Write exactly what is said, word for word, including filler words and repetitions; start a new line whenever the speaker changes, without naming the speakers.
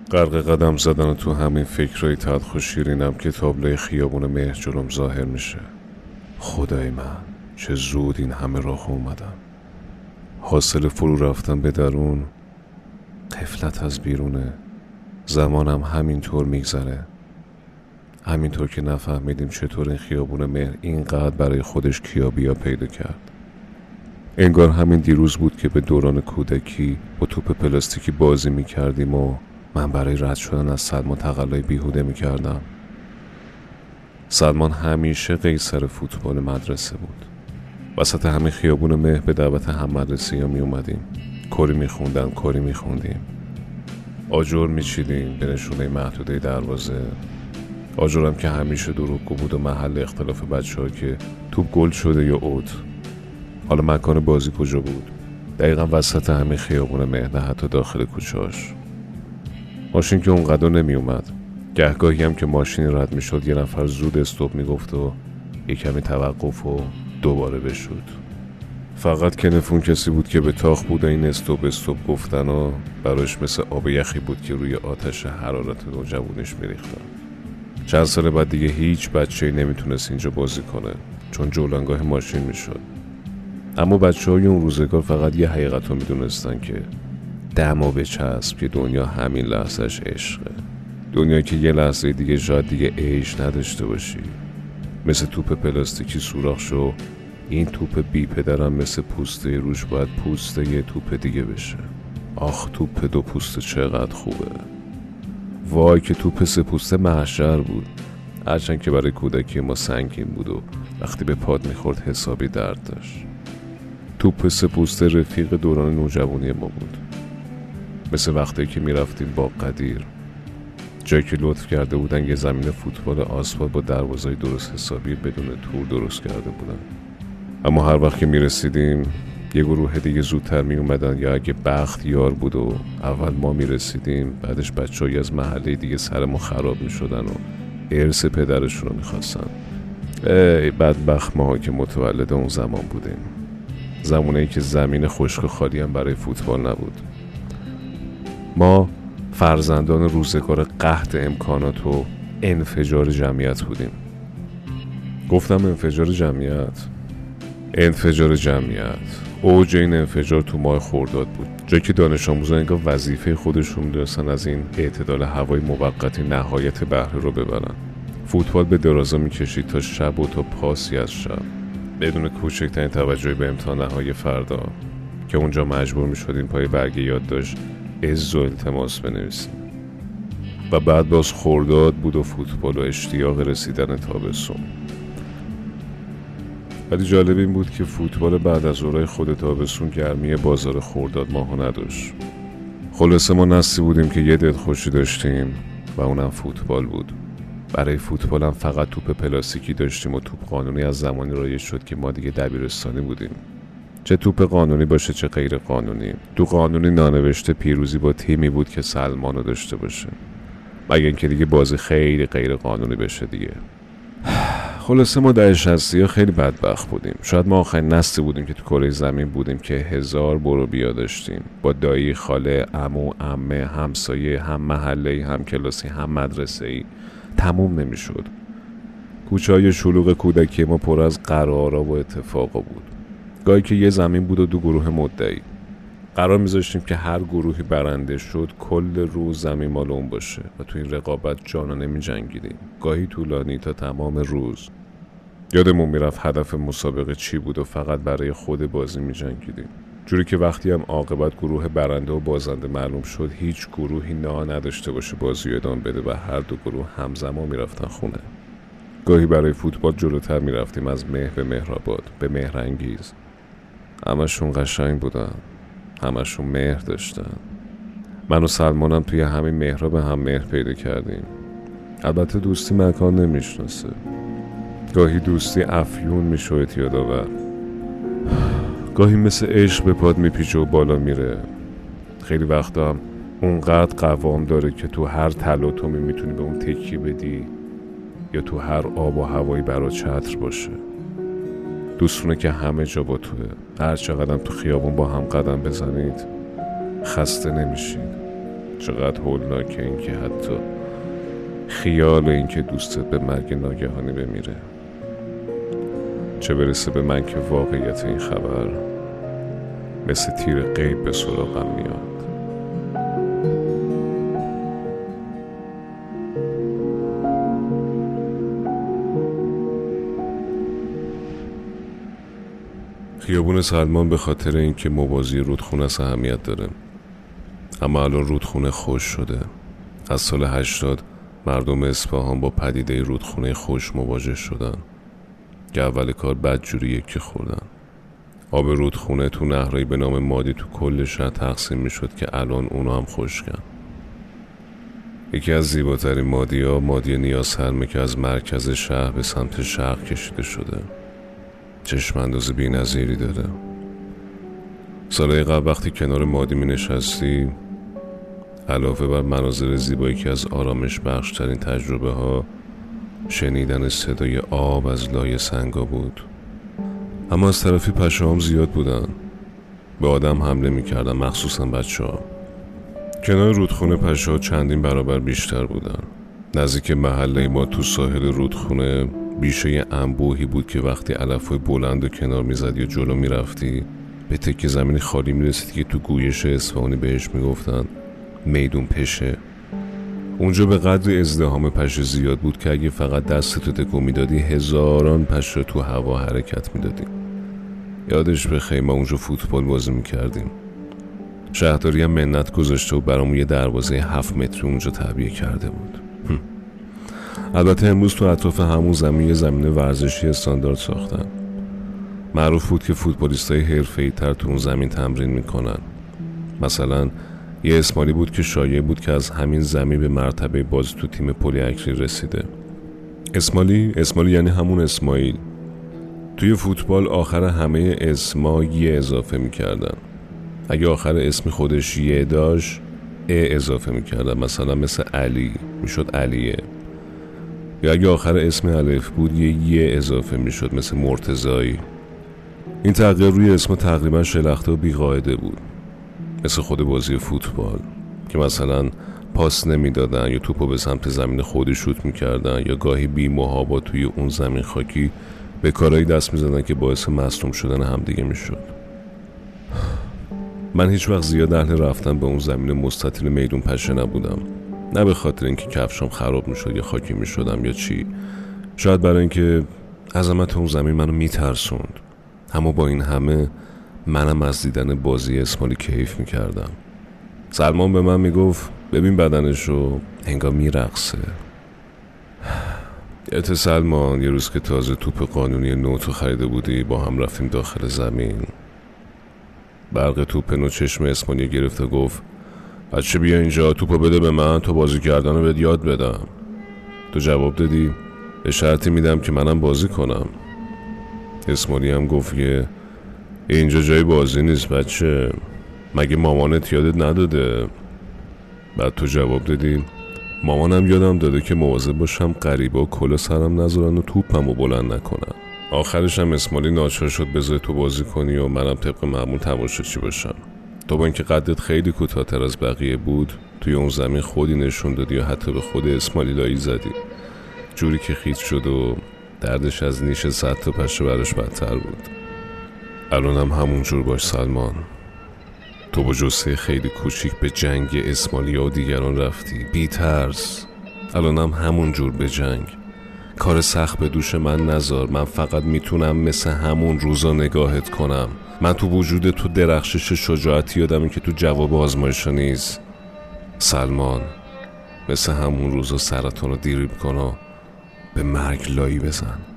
غرق قدم زدن تو همین فکرهای تلخ و شیرینم که تابلوی خیابون مهر جلوم ظاهر میشه. خدای من چه زود این همه راه اومدم. حاصل فرو رفتن به درون، غفلت از بیرونه. زمانم همینطور میگذره، همینطور که نفهمیدیم چطور این خیابون مهر اینقدر برای خودش کیا بیا پیدا کرد. انگار همین دیروز بود که به دوران کودکی با توپ پلاستیکی بازی میکردیم و من برای رد شدن از سلمان تقلای بیهوده میکردم. سلمان همیشه قیصر فوتبال مدرسه بود. وسط همین خیابون مهر به دعوت هم مدرسه ها می اومدیم. کری میخوندن، کری میخوندیم. آجر میچیدیم به نشونه محدوده دروازه. آجرم که همیشه دروغگو بود و محل اختلاف بچه ها که توپ گل شده یا اوت. حالا مکان بازی کجا بود؟ دقیقا وسط همین خیابون مهر، نه حتی داخل کوچه‌اش. ماشین که اونقدر نمی اومد. گهگاهی هم که ماشین رد می شد یه نفر زود استوب می گفت و یه کمی توقف و دوباره بشود. فقط کنفون کسی بود که به تاخ بود و این استوب استوب گفتن و براش مثل آب یخی بود که روی آتش حرارت نوجوانیش می ریختن. چند سال بعد دیگه هیچ بچه‌ای نمیتونست اینجا بازی کنه چون جولانگاه ماشین می شد. اما بچه های اون روزگار فقط یه حقیقت رو می دونستن که دما بچسب که دنیا همین لحظهش عشقه. دنیا که یه لحظه دیگه شاید دیگه عیش نداشته باشی. مثل توپ پلاستیکی سوراخ شو، این توپ بی پدرم مثل پوسته روش باید پوسته یه توپ دیگه بشه. آخ توپ دو پوسته چقدر خوبه. وای که توپ سه پوسته محشر بود. هرچند که برای کودکی ما سنگین بود و وقتی به پاد میخورد حسابی درد داشت. توپ سه پوسته رفیق دوران نوجوانی ما بود. مثل وقتی که میرفتیم با قدیر، جایی که لطف کرده بودن یه زمین فوتبال آسفالت با دروازه‌ای درست حسابی بدون تور درست کرده بودن. اما هر وقت که میرسیدیم یه گروه دیگه زودتر می اومدن، یا اگه بخت یار بود و اول ما میرسیدیم بعدش بچه‌ای از محله دیگه سرمون خراب میشدن و ارث پدرشون رو میخواستن. ای بدبخت ماها که متولد اون زمان بودیم. زمانه‌ای که زمین خشک و خالی هم برای فوتبال نبود. ما فرزندان روزگار قحط امکانات و انفجار جمعیت بودیم. گفتم انفجار جمعیت. انفجار جمعیت اوج این انفجار تو ماه خرداد بود، جایی که دانش آموزان انگار وظیفه خودشون می‌دونستن از این اعتدال هوای موقتی نهایت بهره رو ببرن. فوتبال به درازا می‌کشید تا شب و تا پاسی از شب، بدون کوچکترین توجهی به امتحان‌های فردا که اونجا مجبور می‌شدیم پای برگ یادداشت عز و التماس بنویسیم. و بعد باز خرداد بود و فوتبال و اشتیاق رسیدن تابستون. ولی جالب این بود که فوتبال بعد از اورای خود تابستون گرمی بازار خرداد ماهو نداشت. خلاصه ما نسلی بودیم که یه دلخوشی داشتیم و اونم فوتبال بود. برای فوتبال هم فقط توپ پلاستیکی داشتیم و توپ قانونی از زمانی رایج شد که ما دیگه دبیرستانی بودیم. چه توپ قانونی باشه چه غیر قانونی. تو قانونی نانوشته پیروزی با تیمی بود که سلمانو داشته باشه، مگه اینکه دیگه بازی خیلی غیر قانونی بشه دیگه. خلاصه ما در شصتی ها خیلی بدبخت بودیم. شاید ما آخرین نسلی بودیم که تو کره زمین بودیم که هزار برو بیا داشتیم، با دایی، خاله، عمو، عمه، همسایه، هم محله، هم کلاسی، هم مدرسه‌ای. تموم نمیشد. کوچه‌های شلوغ کودکی ما پر از قرارا و اتفاقا بود. گاهی که یه زمین بود و دو گروه مدعی. قرار میذاشتیم که هر گروهی برنده شد کل روز زمین مال اون باشه و تو این رقابت جانانه می جنگیدیم، گاهی طولانی تا تمام روز. یادمون میرفت هدف مسابقه چی بود و فقط برای خود بازی می جنگیدیم، جوری که وقتی هم عاقبت گروه برنده و بازنده معلوم شد هیچ گروهی نا نداشته باشه بازی ادامه بده و هر دو گروه همزمان میرفتن خونه. گاهی برای فوتبال جلوتر میرفتیم، از مهر به مهرآباد، به مهرانگیز. همشون قشنگ بودن، همشون مهر داشتن. من و سلمانم توی همین مهرا به هم مهر پیدا کردیم. البته دوستی مکان نمیشناسه. گاهی دوستی افیون میشه اعتیادآور، گاهی مثل عشق به پاد میپیچه و بالا میره. خیلی وقتا هم اونقدر قوام داره که تو هر تلاطمی میتونی به اون تکی بدی یا تو هر آب و هوایی برات چتر باشه. دوستونه که همه جا با توه. هر چقدر تو خیابون با هم قدم بزنید خسته نمیشید. چقدر هولناکه این که حتی خیال این که دوستت به مرگ ناگهانی بمیره، چه برسه به من که واقعیت این خبر مثل تیر غیب به سراغم میاد. خیابون سلمان به خاطر اینکه موازی رودخونه است اهمیت داره، اما الان رودخونه خشک شده. از سال هشتاد مردم اصفهان با پدیده رودخونه خشک مواجه شدن که اول کار بدجوریه که خوردن. آب رودخونه تو نهرهایی به نام مادی تو کل شهر تقسیم می شد که الان اونا هم خشکن. یکی از زیباترین مادی ها مادی نیاسرمه که از مرکز شهر به سمت شرق کشیده شده. چشم انداز بی نظیری داره. سالهای قبل وقتی کنار مادی می نشستی، علاوه بر مناظر زیبایی که از آرامش بخش ترین تجربه ها شنیدن صدای آب از لای سنگا بود. اما از طرفی پشه‌هام زیاد بودن، به آدم حمله می کردن، مخصوصا بچه ها. کنار رودخونه پشه‌ها چندین برابر بیشتر بودن. نزدیک محله ما تو ساحل رودخونه بیشه انبوهی بود که وقتی علف‌های بلند و کنار میزد یا جلو میرفتی به تکه زمین خالی میرسید که تو گویش اصفهانی بهش میگفتن میدون پشه. اونجا به قدر ازدحام پشه زیاد بود که اگه فقط دستتو تکون میدادی هزاران پشه تو هوا حرکت میدادی. یادش بخیر ما اونجا فوتبال بازی میکردیم. شهرداری هم منت گذاشته و برامون یه دروازه هفت متری اونجا تعبیه کرده بود. البته امروز تو اطراف همون زمین زمین ورزشی استاندارد ساختن. معروف بود که فوتبالیستای حرفه‌ای تر تو اون زمین تمرین میکنن. مثلا یه اسماعیلی بود که شایع بود که از همین زمین به مرتبه بازی تو تیم پلی اکری رسیده. اسماعیلی اسماعیلی یعنی همون اسماعیل. توی فوتبال آخر همه اسما یه اضافه میکردن. اگه آخر اسم خودش یه داشت ا اضافه میکردن، مثلا مثل علی میشد علیه، یا اگه آخر اسم الف بود یه یه اضافه میشد مثل مرتضایی. این تغییر روی اسم تقریبا شلخته و بیقاعده بود، مثل خود بازی فوتبال که مثلا پاس نمیدادن یا توپو به سمت زمین خودی شوت میکردن یا گاهی بی محابا توی اون زمین خاکی به کارهایی دست میزدن که باعث مصدوم شدن همدیگه میشد. من هیچ وقت زیاد اهل رفتن به اون زمین مستطیل میدون پشه نبودم، نه به خاطر اینکه کفشام خراب میشد یا خاکی میشدم یا چی، شاید برای اینکه عظمت اون زمین منو میترسوند. اما با این همه منم از دیدن بازی اسماعیلی کیف میکردم. سلمان به من میگفت ببین بدنشو انگار میرقصه. یادت سلمان یه روز که تازه توپ قانونی نو تو خریده بودی با هم رفتیم داخل زمین، برق توپ نو چشم اسماعیلی گرفت و گفت بچه بیا اینجا توپو بده به من، تو بازی کردن رو بهت یاد بدم. تو جواب دادی به شرطی میدم که منم بازی کنم. اسماعیلی هم گفت که اینجا جای بازی نیست بچه، مگه مامانت یادت نداده؟ بعد تو جواب دادی مامانم یادم داده که مواظب باشم غریبا کلا سرم نذارن و توپمو بلند نکنن. آخرش هم اسماعیلی ناچار شد بذاره تو بازی کنی و منم طبق معمول تماشاچی باشم. تو با اینکه قدت خیلی کوتاه‌تر از بقیه بود توی اون زمین خودی نشون دادی یا حتی به خود اسماعیلی لایی زدی، جوری که خیت شد و دردش از نیش صد تا پشه براش بدتر بود. الان هم همون جور باش سلمان. تو با جسه خیلی کوچیک به جنگ اسماعیلی و دیگران رفتی بی ترس. الان هم همون جور به جنگ. کار سخت به دوش من نذار، من فقط میتونم مثل همون روزا نگاهت کنم. من تو وجود تو درخشش شجاعتی یادمه که تو جواب آزمایشا نیست. سلمان مثل همون روزا سرطان رو دیریب کن و به مرگ لایی بزن.